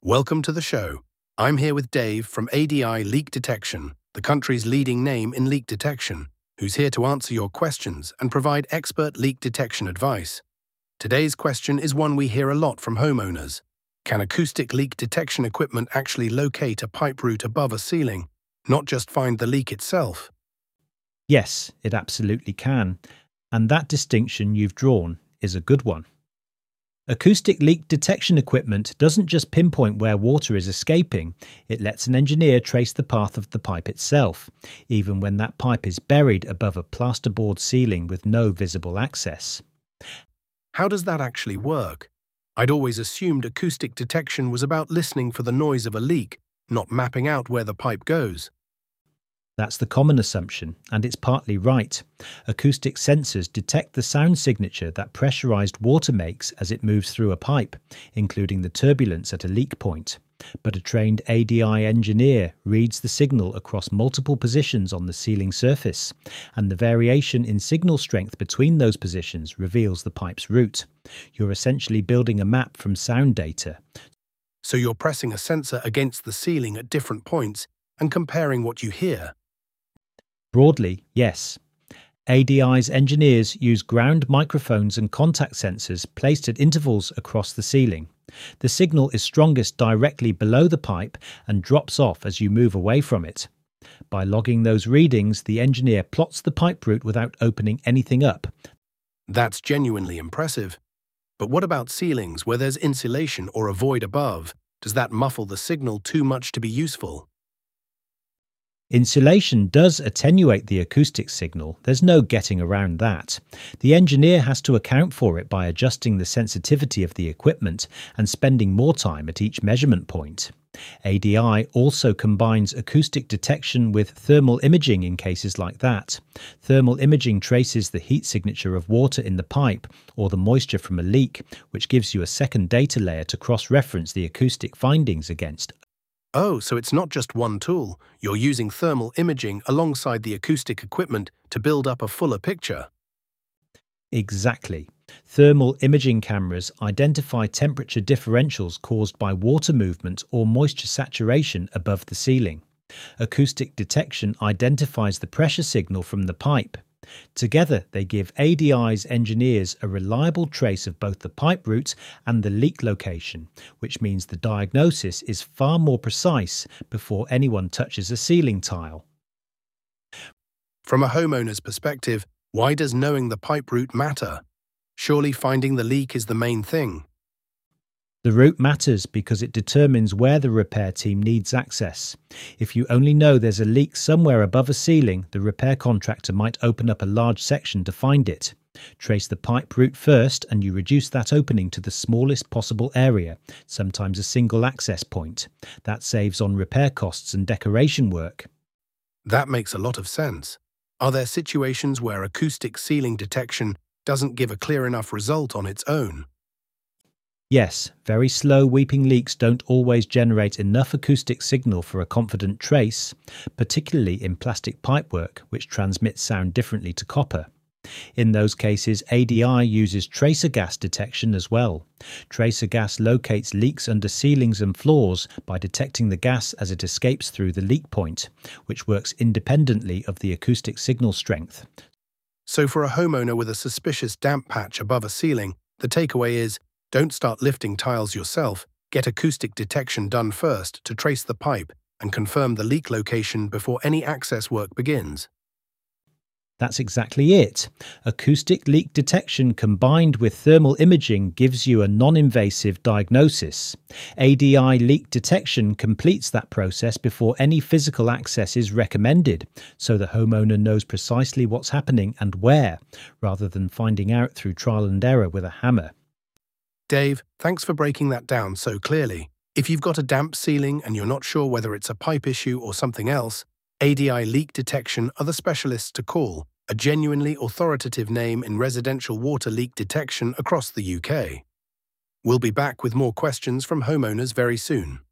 Welcome to the show. I'm here with Dave from ADI Leak Detection, the country's leading name in leak detection, who's here to answer your questions and provide expert leak detection advice. Today's question is one we hear a lot from homeowners. Can acoustic leak detection equipment actually locate a pipe route above a ceiling, not just find the leak itself? Yes, it absolutely can, and that distinction you've drawn is a good one. Acoustic leak detection equipment doesn't just pinpoint where water is escaping, it lets an engineer trace the path of the pipe itself, even when that pipe is buried above a plasterboard ceiling with no visible access. How does that actually work? I'd always assumed acoustic detection was about listening for the noise of a leak, not mapping out where the pipe goes. That's the common assumption, and it's partly right. Acoustic sensors detect the sound signature that pressurized water makes as it moves through a pipe, including the turbulence at a leak point. But a trained ADI engineer reads the signal across multiple positions on the ceiling surface, and the variation in signal strength between those positions reveals the pipe's route. You're essentially building a map from sound data. So you're pressing a sensor against the ceiling at different points and comparing what you hear. Broadly, yes. ADI's engineers use ground microphones and contact sensors placed at intervals across the ceiling. The signal is strongest directly below the pipe and drops off as you move away from it. By logging those readings, the engineer plots the pipe route without opening anything up. That's genuinely impressive. But what about ceilings where there's insulation or a void above? Does that muffle the signal too much to be useful? Insulation does attenuate the acoustic signal, there's no getting around that. The engineer has to account for it by adjusting the sensitivity of the equipment and spending more time at each measurement point. ADI also combines acoustic detection with thermal imaging in cases like that. Thermal imaging traces the heat signature of water in the pipe or the moisture from a leak, which gives you a second data layer to cross-reference the acoustic findings against. Oh, so it's not just one tool. You're using thermal imaging alongside the acoustic equipment to build up a fuller picture. Exactly. Thermal imaging cameras identify temperature differentials caused by water movement or moisture saturation above the ceiling. Acoustic detection identifies the pressure signal from the pipe. Together, they give ADI's engineers a reliable trace of both the pipe route and the leak location, which means the diagnosis is far more precise before anyone touches a ceiling tile. From a homeowner's perspective, why does knowing the pipe route matter? Surely finding the leak is the main thing. The route matters because it determines where the repair team needs access. If you only know there's a leak somewhere above a ceiling, the repair contractor might open up a large section to find it. Trace the pipe route first and you reduce that opening to the smallest possible area, sometimes a single access point. That saves on repair costs and decoration work. That makes a lot of sense. Are there situations where acoustic ceiling detection doesn't give a clear enough result on its own? Yes, very slow weeping leaks don't always generate enough acoustic signal for a confident trace, particularly in plastic pipework, which transmits sound differently to copper. In those cases, ADI uses tracer gas detection as well. Tracer gas locates leaks under ceilings and floors by detecting the gas as it escapes through the leak point, which works independently of the acoustic signal strength. So for a homeowner with a suspicious damp patch above a ceiling, the takeaway is, don't start lifting tiles yourself, get acoustic detection done first to trace the pipe and confirm the leak location before any access work begins. That's exactly it. Acoustic leak detection combined with thermal imaging gives you a non-invasive diagnosis. ADI leak detection completes that process before any physical access is recommended, so the homeowner knows precisely what's happening and where, rather than finding out through trial and error with a hammer. Dave, thanks for breaking that down so clearly. If you've got a damp ceiling and you're not sure whether it's a pipe issue or something else, ADI Leak Detection are the specialists to call, a genuinely authoritative name in residential water leak detection across the UK. We'll be back with more questions from homeowners very soon.